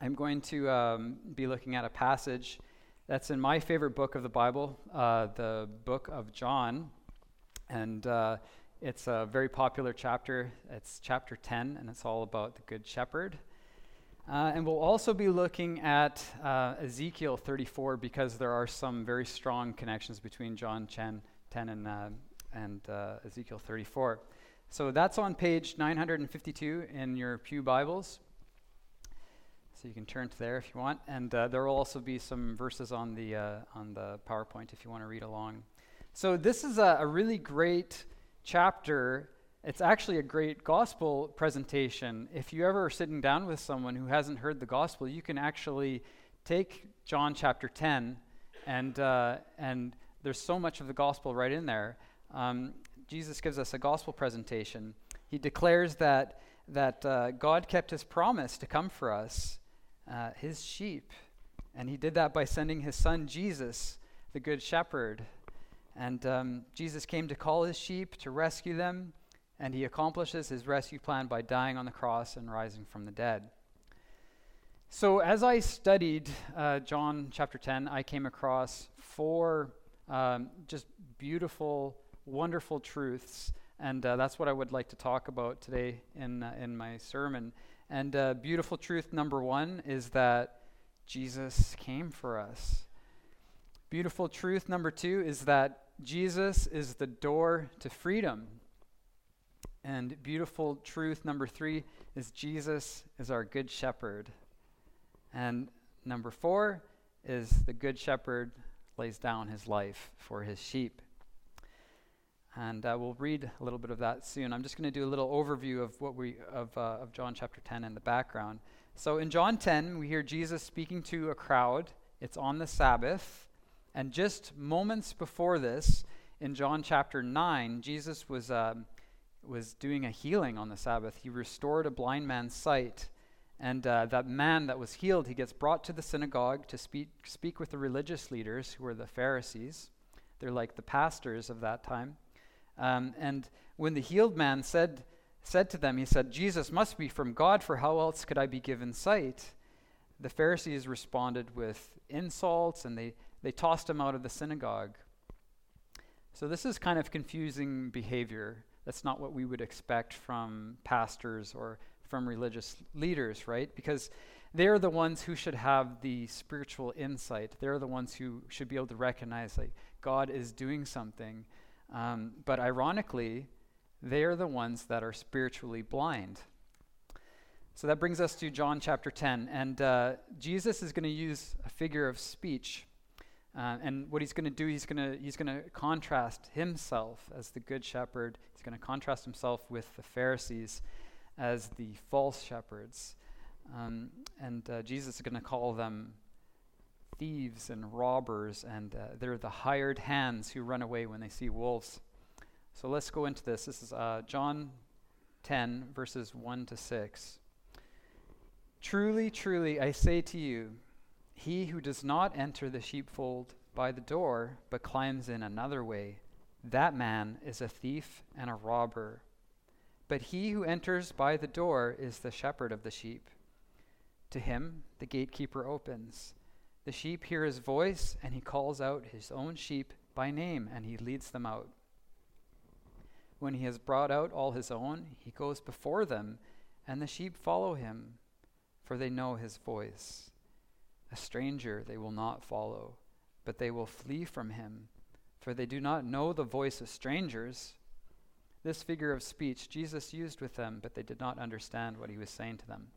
I'm going to be looking at a passage that's in my favorite book of the Bible, the book of John. And it's a very popular chapter. It's chapter 10, and it's all about the Good Shepherd. And we'll also be looking at Ezekiel 34 because there are some very strong connections between John 10 and Ezekiel 34. So that's on page 952 in your Pew Bibles. So you can turn to there if you want. And there will also be some verses on the PowerPoint if you want to read along. So this is a really great chapter. It's actually a great gospel presentation. If you ever are sitting down with someone who hasn't heard the gospel, you can actually take John chapter 10, and there's so much of the gospel right in there. Jesus gives us a gospel presentation. He declares that God kept his promise to come for us, his sheep, and he did that by sending his son Jesus, the Good Shepherd. And Jesus came to call his sheep, to rescue them, and he accomplishes his rescue plan by dying on the cross and rising from the dead. So as I studied John chapter 10, I came across four just beautiful, wonderful truths, and that's what I would like to talk about today in my sermon. And beautiful truth number one is that Jesus came for us. Beautiful truth number two is that Jesus is the door to freedom. And beautiful truth number three is Jesus is our good shepherd. And number four is the good shepherd lays down his life for his sheep. And we'll read a little bit of that soon. I'm just going to do a little overview of John chapter 10 in the background. So in John 10, we hear Jesus speaking to a crowd. It's on the Sabbath. And just moments before this, in John chapter 9, Jesus was doing a healing on the Sabbath. He restored a blind man's sight. And that man that was healed, he gets brought to the synagogue to speak with the religious leaders, who were the Pharisees. They're like the pastors of that time. And when the healed man said to them, he said, "Jesus must be from God, for how else could I be given sight?" The Pharisees responded with insults, and they tossed him out of the synagogue. So this is kind of confusing behavior. That's not what we would expect from pastors or from religious leaders, right? Because they're the ones who should have the spiritual insight. They're the ones who should be able to recognize that God is doing something. But ironically, they're the ones that are spiritually blind. So that brings us to John chapter 10. And Jesus is going to use a figure of speech. And what he's going to do, he's going to contrast himself as the good shepherd. He's going to contrast himself with the Pharisees as the false shepherds. And Jesus is going to call them thieves and robbers, and they're the hired hands who run away when they see wolves. So let's go into this. This is John 10, verses 1 to 6. "Truly, truly, I say to you, he who does not enter the sheepfold by the door, but climbs in another way, that man is a thief and a robber. But he who enters by the door is the shepherd of the sheep. To him the gatekeeper opens. The sheep hear his voice, and he calls out his own sheep by name, and he leads them out. When he has brought out all his own, he goes before them, and the sheep follow him, for they know his voice. A stranger they will not follow, but they will flee from him, for they do not know the voice of strangers." This figure of speech Jesus used with them, but they did not understand what he was saying to them.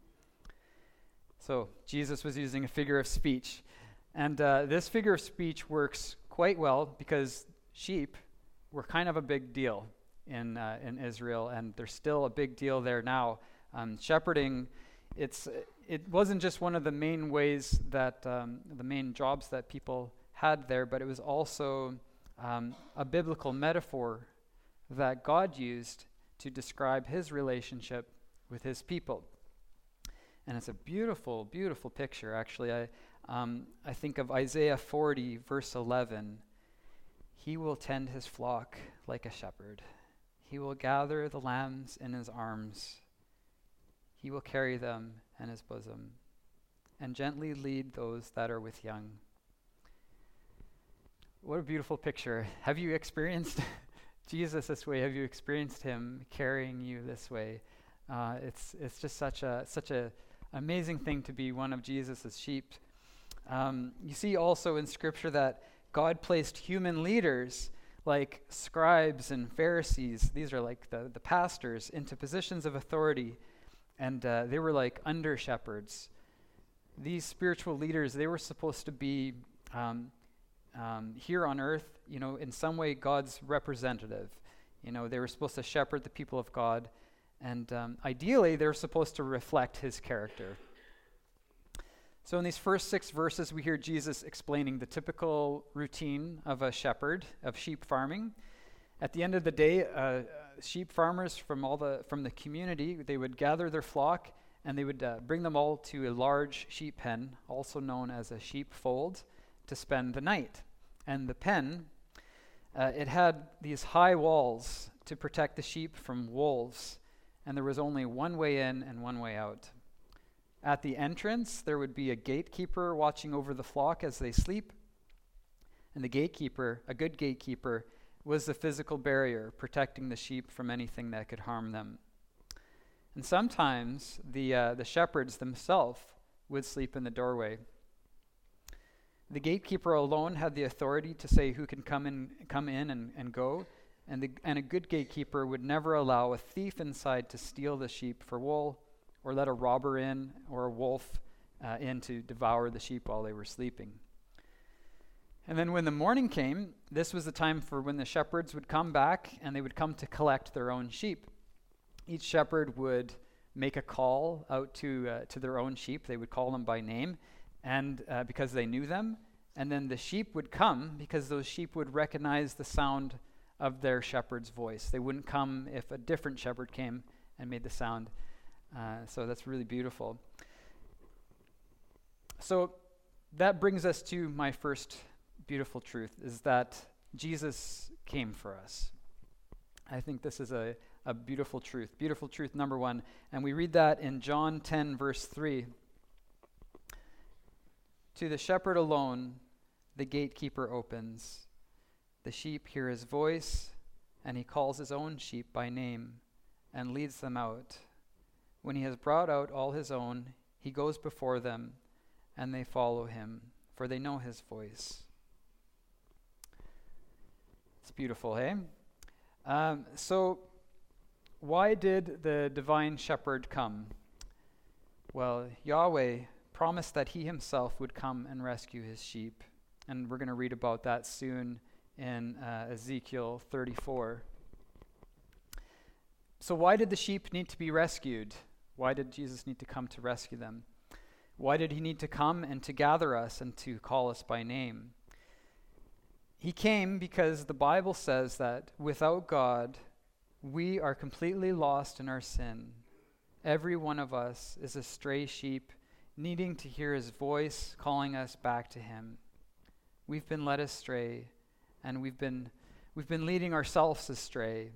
So Jesus was using a figure of speech. And this figure of speech works quite well because sheep were kind of a big deal in Israel, and they're still a big deal there now. Shepherding, it wasn't just one of the main ways that, the main jobs that people had there, but it was also a biblical metaphor that God used to describe his relationship with his people. And it's a beautiful, beautiful picture. Actually, I think of Isaiah 40, verse 11. "He will tend his flock like a shepherd. He will gather the lambs in his arms. He will carry them in his bosom and gently lead those that are with young. What a beautiful picture. Have you experienced Jesus this way? Have you experienced him carrying you this way? It's just such a amazing thing to be one of Jesus' sheep. You see also in Scripture that God placed human leaders like scribes and Pharisees. These are like the pastors into positions of authority, and they were like under shepherds. These spiritual leaders, they were supposed to be here on earth, in some way God's representative. They were supposed to shepherd the people of God, and ideally they were supposed to reflect his character. So in these first 6 verses, we hear Jesus explaining the typical routine of a shepherd, of sheep farming. At the end of the day, sheep farmers from the community, they would gather their flock and they would bring them all to a large sheep pen, also known as a sheepfold, to spend the night. And the pen, it had these high walls to protect the sheep from wolves, and there was only one way in and one way out. At the entrance, there would be a gatekeeper watching over the flock as they sleep. And the gatekeeper, a good gatekeeper, was the physical barrier protecting the sheep from anything that could harm them. And sometimes the shepherds themselves would sleep in the doorway. The gatekeeper alone had the authority to say who can come in and go, and a good gatekeeper would never allow a thief inside to steal the sheep for wool, or let a robber in or a wolf in to devour the sheep while they were sleeping. And then when the morning came, this was the time for when the shepherds would come back and they would come to collect their own sheep. Each shepherd would make a call out to their own sheep. They would call them by name, and because they knew them. And then the sheep would come because those sheep would recognize the sound of their shepherd's voice. They wouldn't come if a different shepherd came and made the sound. So that's really beautiful. So that brings us to my first beautiful truth, is that Jesus came for us. I think this is a beautiful truth. Beautiful truth number 1. And we read that in John 10, verse 3. To the shepherd alone, the gatekeeper opens. The sheep hear his voice, and he calls his own sheep by name and leads them out. When he has brought out all his own, he goes before them, and they follow him, for they know his voice. It's beautiful, hey? So why did the divine shepherd come? Well, Yahweh promised that he himself would come and rescue his sheep. And we're going to read about that soon in Ezekiel 34. So why did the sheep need to be rescued? Why did Jesus need to come to rescue them? Why did he need to come and to gather us and to call us by name? He came because the Bible says that without God, we are completely lost in our sin. Every one of us is a stray sheep needing to hear his voice calling us back to him. We've been led astray, and we've been leading ourselves astray.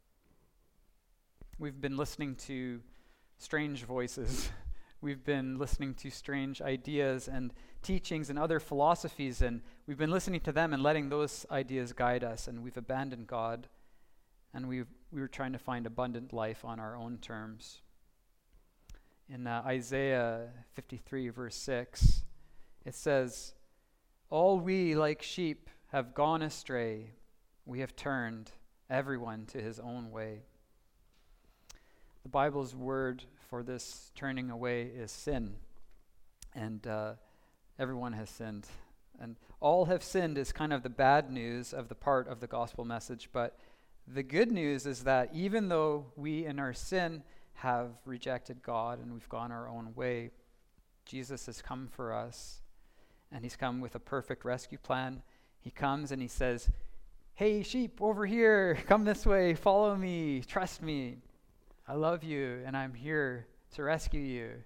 We've been listening to strange voices. We've been listening to strange ideas and teachings and other philosophies, and we've been listening to them and letting those ideas guide us, and we've abandoned God, and we were trying to find abundant life on our own terms. In Isaiah 53, verse 6, it says, "All we like sheep have gone astray. We have turned everyone to his own way." The Bible's word for this turning away is sin. And everyone has sinned. And all have sinned is kind of the bad news of the part of the gospel message. But the good news is that even though we in our sin have rejected God and we've gone our own way, Jesus has come for us. And he's come with a perfect rescue plan. He comes and he says, "Hey, sheep, over here, come this way, follow me, trust me. I love you, and I'm here to rescue you."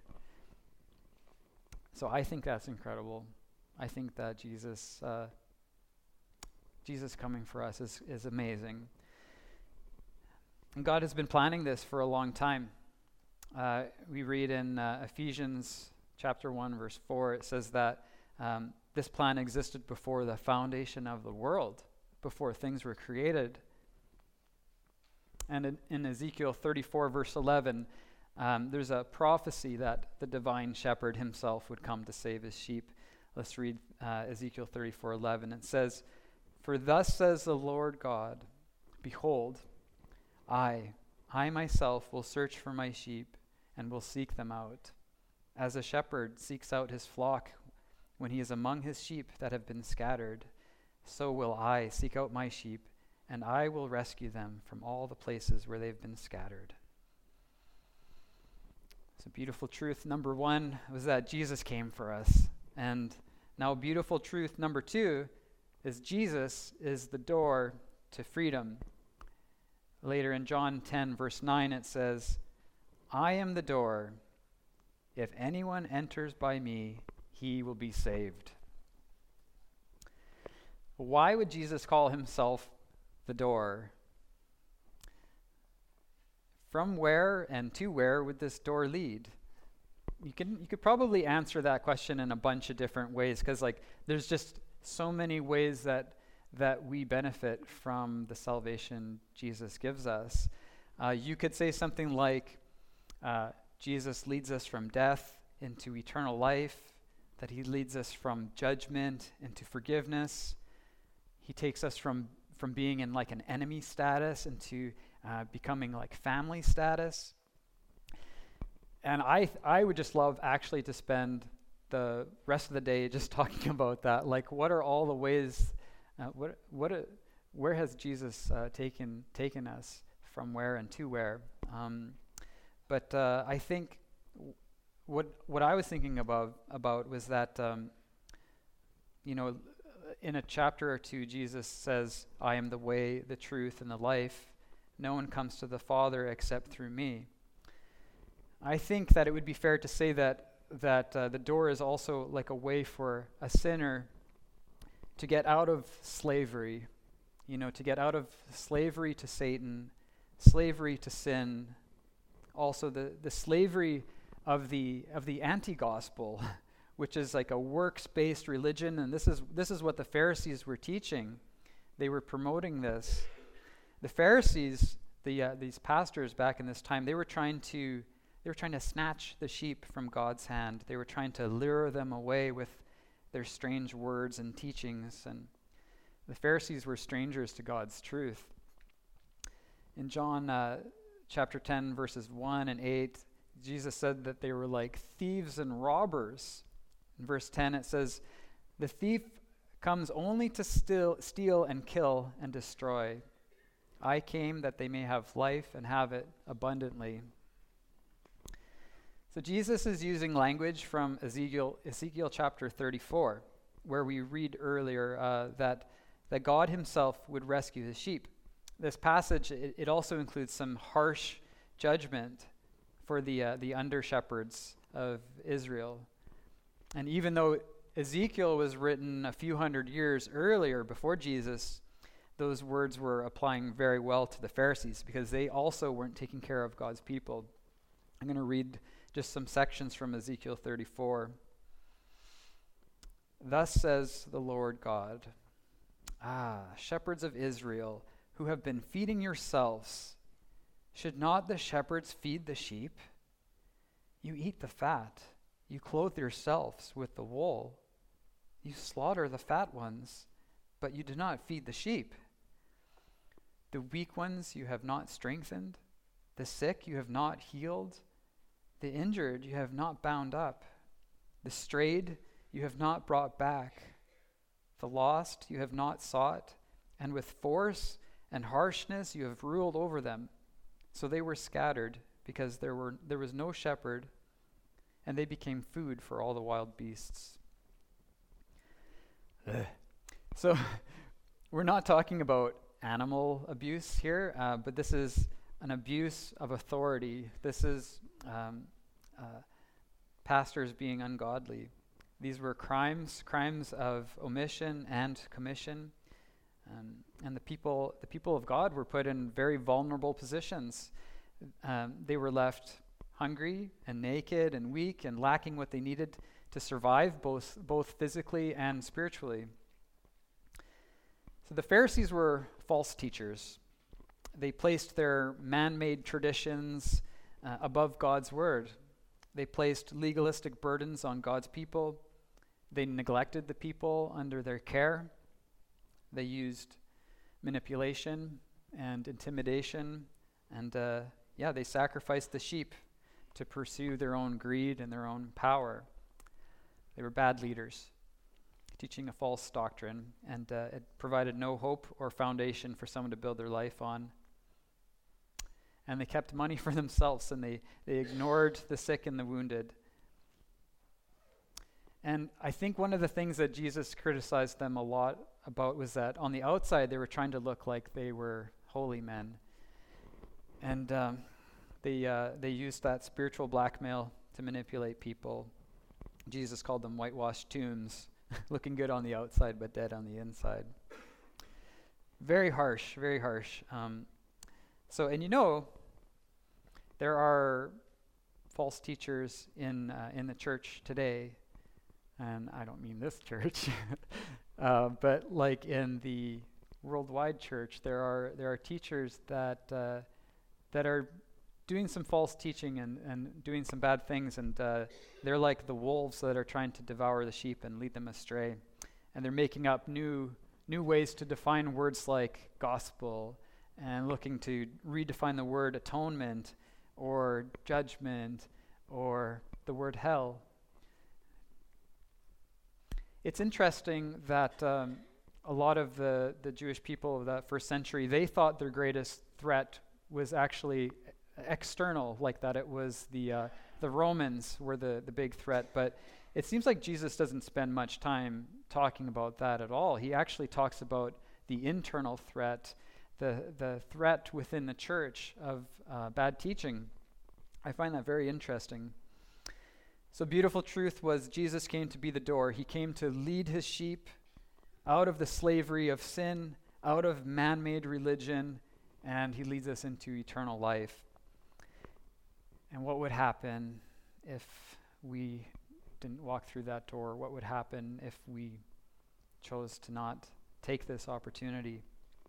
So I think that's incredible. I think that Jesus coming for us is amazing. And God has been planning this for a long time. We read in Ephesians chapter 1, verse 4, it says that this plan existed before the foundation of the world, before things were created. And in Ezekiel 34, verse 11, there's a prophecy that the divine shepherd himself would come to save his sheep. Let's read Ezekiel 34:11. It says, "For thus says the Lord God, behold, I myself will search for my sheep and will seek them out, as a shepherd seeks out his flock when he is among his sheep that have been scattered. So will I seek out my sheep, and I will rescue them from all the places where they've been scattered." It's a beautiful truth. Number one was that Jesus came for us. And now beautiful truth number two is Jesus is the door to freedom. Later in John 10, verse 9, it says, "I am the door. If anyone enters by me, he will be saved." Why would Jesus call himself the door? From where and to where would this door lead? You could probably answer that question in a bunch of different ways, because there's just so many ways that we benefit from the salvation Jesus gives us. You could say something like, Jesus leads us from death into eternal life, that he leads us from judgment into forgiveness. He takes us from being in an enemy status into becoming family status. And I would just love actually to spend the rest of the day just talking about that. What are all the ways, where has Jesus taken us from where and to where? But I think what I was thinking about was that, in a chapter or two, Jesus says, "I am the way, the truth, and the life. No one comes to the Father except through me." I think that it would be fair to say that the door is also like a way for a sinner to get out of slavery, to get out of slavery to Satan, slavery to sin, also the slavery of the anti-gospel, which is like a works-based religion. And this is what the Pharisees were teaching. They were promoting this. The Pharisees, these pastors back in this time, they were trying to snatch the sheep from God's hand. They were trying to lure them away with their strange words and teachings. And the Pharisees were strangers to God's truth. In John chapter 10, verses 1 and 8, Jesus said that they were like thieves and robbers. In verse 10, it says, "The thief comes only to steal and kill and destroy. I came that they may have life and have it abundantly." So Jesus is using language from Ezekiel chapter 34, where we read earlier that God himself would rescue his sheep. This passage, it also includes some harsh judgment for the under-shepherds of Israel. And even though Ezekiel was written a few hundred years earlier before Jesus, those words were applying very well to the Pharisees because they also weren't taking care of God's people. I'm going to read just some sections from Ezekiel 34. "Thus says the Lord God, shepherds of Israel, who have been feeding yourselves, should not the shepherds feed the sheep? You eat the fat, you clothe yourselves with the wool. You slaughter the fat ones, but you do not feed the sheep. The weak ones you have not strengthened, the sick you have not healed, the injured you have not bound up, the strayed you have not brought back, the lost you have not sought, and with force and harshness you have ruled over them. So they were scattered because there was no shepherd, and they became food for all the wild beasts." So we're not talking about animal abuse here, but this is an abuse of authority. This is pastors being ungodly. These were crimes of omission and commission, and the people of God were put in very vulnerable positions. They were left hungry and naked and weak and lacking what they needed to survive, both physically and spiritually. So the Pharisees were false teachers. They placed their man-made traditions above God's word. They placed legalistic burdens on God's people. They neglected the people under their care. They used manipulation and intimidation, and they sacrificed the sheep to pursue their own greed and their own power. They were bad leaders, teaching a false doctrine, and it provided no hope or foundation for someone to build their life on. And they kept money for themselves, and they ignored the sick and the wounded. And I think one of the things that Jesus criticized them a lot about was that on the outside they were trying to look like they were holy men. And they used that spiritual blackmail to manipulate people. Jesus called them whitewashed tombs, looking good on the outside but dead on the inside. Very harsh, very harsh. There are false teachers in the church today, and I don't mean this church, but like in the worldwide church, there are teachers that are doing some false teaching and doing some bad things, and they're like the wolves that are trying to devour the sheep and lead them astray. And they're making up new ways to define words like gospel and looking to redefine the word atonement or judgment or the word hell. It's interesting that a lot of the Jewish people of that first century, they thought their greatest threat was actually external, like that it was the Romans were the big threat. But it seems like Jesus doesn't spend much time talking about that at all. He actually talks about the internal threat, the threat within the church of bad teaching. I find that very interesting. So beautiful truth was Jesus came to be the door. He came to lead his sheep out of the slavery of sin, out of man-made religion, and he leads us into eternal life. And what would happen if we didn't walk through that door? What would happen if we chose to not take this opportunity?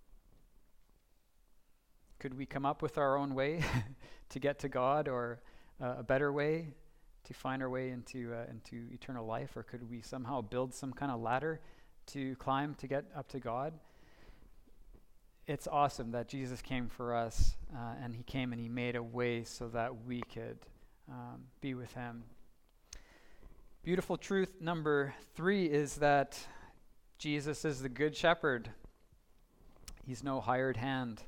Could we come up with our own way to get to God, or a better way to find our way into eternal life? Or could we somehow build some kind of ladder to climb to get up to God? It's awesome that Jesus came for us, and he came and he made a way so that we could be with him. Beautiful truth number 3 is that Jesus is the good shepherd. He's no hired hand.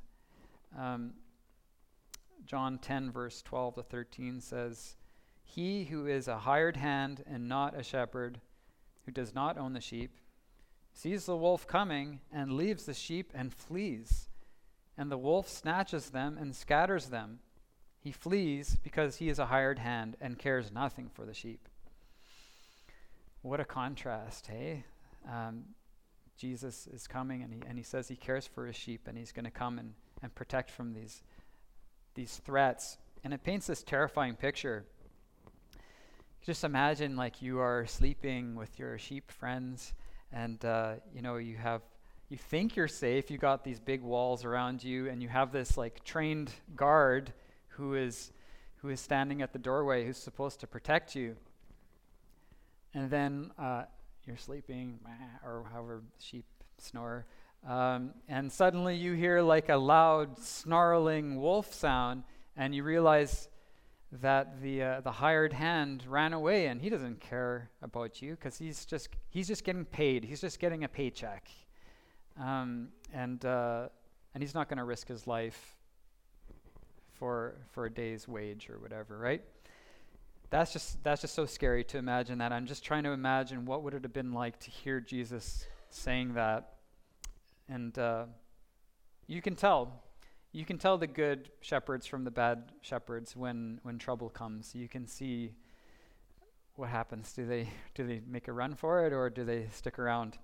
John 10 verse 12 to 13 says, "He who is a hired hand and not a shepherd, who does not own the sheep, sees the wolf coming and leaves the sheep and flees. And the wolf snatches them and scatters them. He flees because he is a hired hand and cares nothing for the sheep." What a contrast, hey? Jesus is coming, and he says he cares for his sheep, and he's going to come and protect from these threats. And it paints this terrifying picture. Just imagine like you are sleeping with your sheep friends, and you think you're safe. You got these big walls around you, and you have this like trained guard who is standing at the doorway, who's supposed to protect you. And then you're sleeping, or however sheep snore, and suddenly you hear like a loud snarling wolf sound, and you realize that the hired hand ran away, and he doesn't care about you because he's just getting paid. He's just getting a paycheck, and he's not going to risk his life for a day's wage or whatever, right? That's just so scary to imagine that. I'm just trying to imagine what would it have been like to hear Jesus saying that. And you can tell the good shepherds from the bad shepherds when trouble comes. You can see what happens. Do they make a run for it, or do they stick around?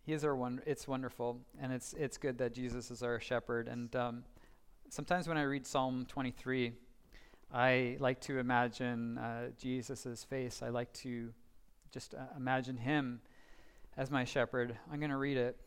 It's wonderful, and it's good that Jesus is our shepherd. And sometimes when I read Psalm 23, I like to imagine Jesus' face. I like to just imagine him as my shepherd. I'm going to read it.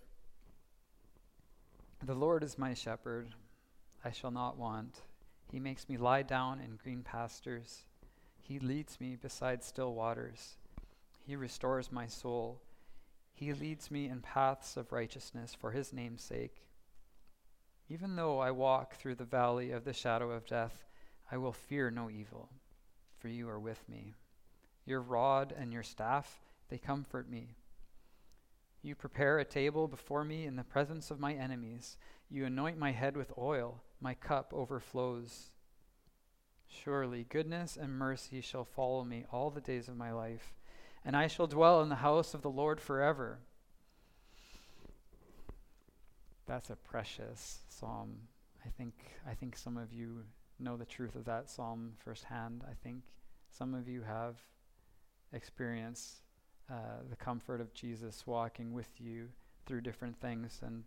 The Lord is my shepherd, I shall not want. He makes me lie down in green pastures. He leads me beside still waters. He restores my soul. He leads me in paths of righteousness for his name's sake. Even though I walk through the valley of the shadow of death, I will fear no evil, for you are with me. Your rod and your staff, they comfort me. You prepare a table before me in the presence of my enemies. You anoint my head with oil. My cup overflows. Surely goodness and mercy shall follow me all the days of my life, and I shall dwell in the house of the Lord forever. That's a precious psalm. I think some of you know the truth of that psalm firsthand. I think some of you have experienced the comfort of Jesus walking with you through different things, and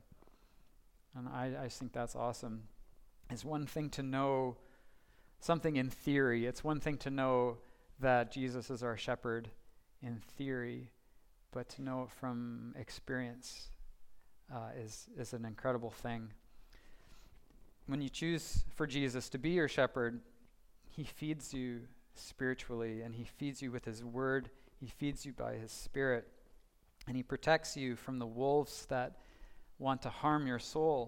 I think that's awesome. It's one thing to know something in theory. It's one thing to know that Jesus is our shepherd in theory, but to know it from experience is an incredible thing. When you choose for Jesus to be your shepherd, he feeds you spiritually, and he feeds you with his word. He feeds you by his spirit, and he protects you from the wolves that want to harm your soul.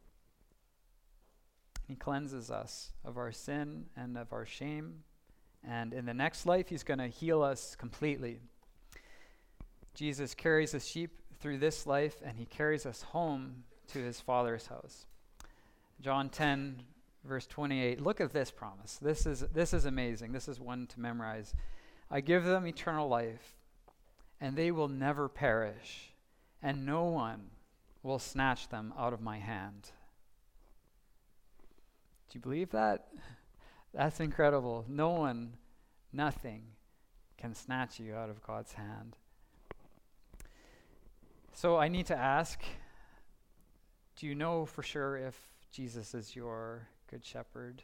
He cleanses us of our sin and of our shame, and in the next life, he's going to heal us completely. Jesus carries the sheep through this life, and he carries us home to his Father's house. John 10, verse 28. Look at this promise. This is amazing. This is one to memorize. I give them eternal life, and they will never perish, and no one will snatch them out of my hand. Do you believe that? That's incredible. No one, nothing can snatch you out of God's hand. So I need to ask, do you know for sure if Jesus is your good shepherd?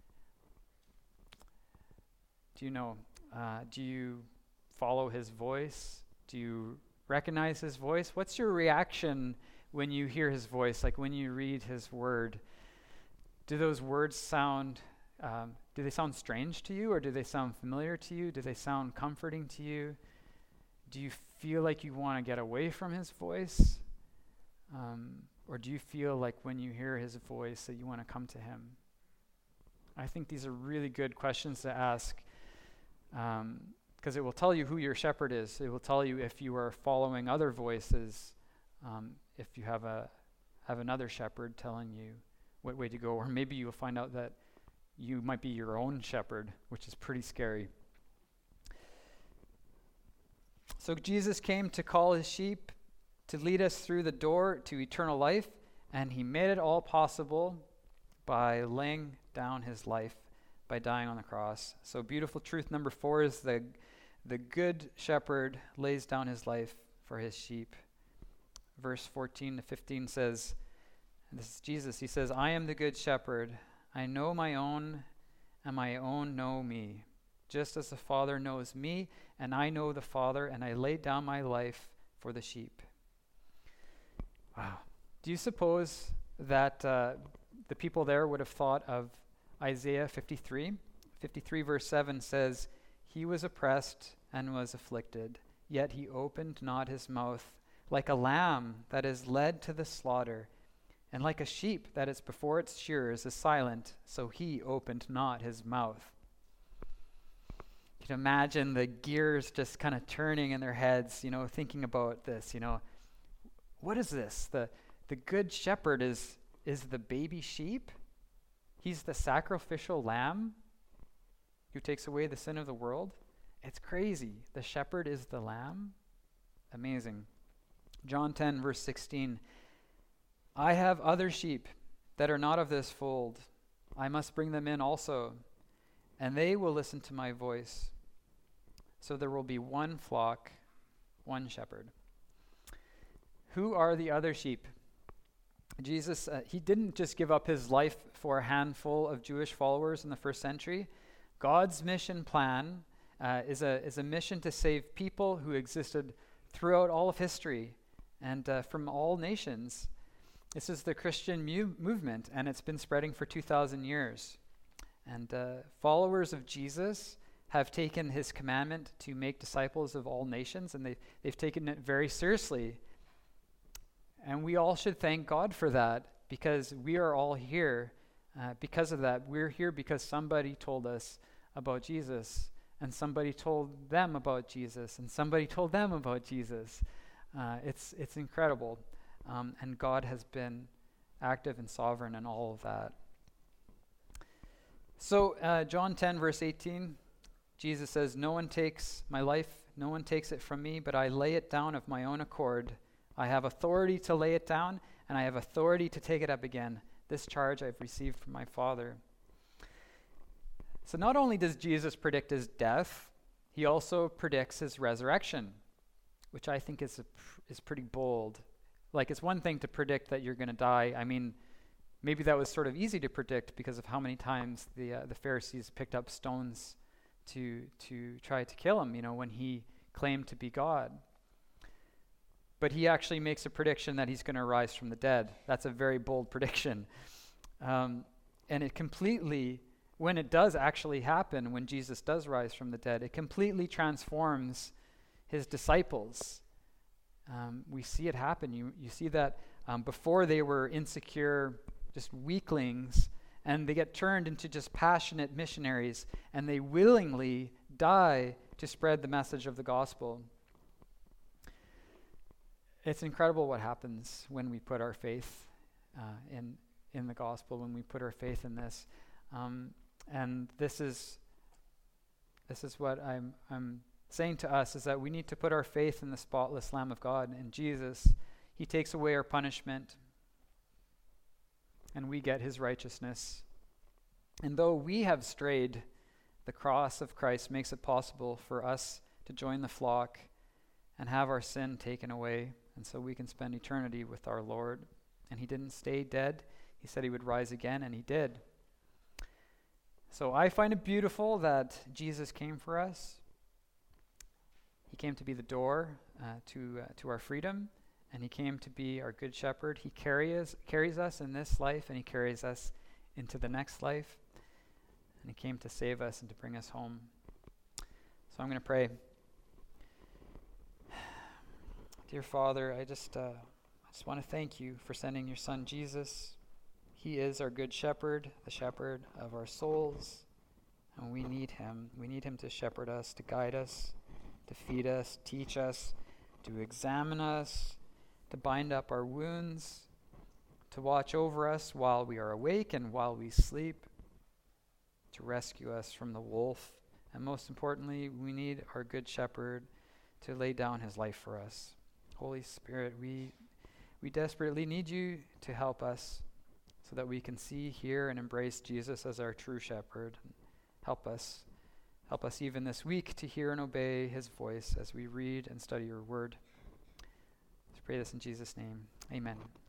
Do you know? Do you follow his voice? Do you recognize his voice? What's your reaction when you hear his voice, like when you read his word? Do those words sound strange to you, or do they sound familiar to you? Do they sound comforting to you? Do you feel like you want to get away from his voice? Or do you feel like when you hear his voice that you want to come to him? I think these are really good questions to ask, because it will tell you who your shepherd is. It will tell you if you are following other voices, if you have another shepherd telling you what way to go, or maybe you'll find out that you might be your own shepherd, which is pretty scary. So Jesus came to call his sheep, to lead us through the door to eternal life, and he made it all possible by laying down his life, by dying on the cross. So beautiful truth number 4 is the good shepherd lays down his life for his sheep. Verse 14 to 15 says, and this is Jesus, he says, I am the good shepherd. I know my own, and my own know me. Just as the Father knows me, and I know the Father, and I lay down my life for the sheep. Wow. Do you suppose that the people there would have thought of Isaiah 53? 53 verse 7 says, he was oppressed and was afflicted, yet he opened not his mouth. Like a lamb that is led to the slaughter, and like a sheep that is before its shearers is silent, so he opened not his mouth. You can imagine the gears just kind of turning in their heads, thinking about this, what is this? The good shepherd is the baby sheep? He's the sacrificial lamb who takes away the sin of the world? It's crazy. The shepherd is the lamb? Amazing. John 10, verse 16. I have other sheep that are not of this fold. I must bring them in also, and they will listen to my voice. So there will be one flock, one shepherd. Who are the other sheep? Jesus, he didn't just give up his life for a handful of Jewish followers in the first century. God's mission plan is a mission to save people who existed throughout all of history and from all nations. This is the Christian movement, and it's been spreading for 2,000 years. And followers of Jesus have taken his commandment to make disciples of all nations, and they've taken it very seriously. And we all should thank God for that, because we are all here because of that. We're here because somebody told us about Jesus, and somebody told them about Jesus, and somebody told them about Jesus. It's incredible. And God has been active and sovereign in all of that. So John 10, verse 18, Jesus says, "No one takes my life, no one takes it from me, but I lay it down of my own accord. I have authority to lay it down, and I have authority to take it up again. This charge I've received from my Father." So not only does Jesus predict his death, he also predicts his resurrection, which I think is pretty bold. Like, it's one thing to predict that you're going to die. I mean, maybe that was sort of easy to predict because of how many times the Pharisees picked up stones to try to kill him, when he claimed to be God. But he actually makes a prediction that he's going to rise from the dead. That's a very bold prediction. And it completely, when it does actually happen, when Jesus does rise from the dead, it completely transforms his disciples. We see it happen. You see that before they were insecure, just weaklings, and they get turned into just passionate missionaries, and they willingly die to spread the message of the gospel. It's incredible what happens when we put our faith in the gospel, when we put our faith in this. And this is what I'm saying to us, is that we need to put our faith in the spotless Lamb of God, in Jesus. He takes away our punishment, and we get his righteousness. And though we have strayed, the cross of Christ makes it possible for us to join the flock and have our sin taken away, and so we can spend eternity with our Lord. And he didn't stay dead. He said he would rise again, and he did. So I find it beautiful that Jesus came for us. He came to be the door to our freedom, and he came to be our good shepherd. He carries us in this life, and he carries us into the next life. And he came to save us and to bring us home. So I'm going to pray. Dear Father, I just want to thank you for sending your Son Jesus. He is our good shepherd, the shepherd of our souls, and we need him. We need him to shepherd us, to guide us, to feed us, teach us, to examine us, to bind up our wounds, to watch over us while we are awake and while we sleep, to rescue us from the wolf. And most importantly, we need our good shepherd to lay down his life for us. Holy Spirit, we desperately need you to help us so that we can see, hear, and embrace Jesus as our true shepherd. Help us even this week to hear and obey his voice as we read and study your word. Let's pray this in Jesus' name. Amen.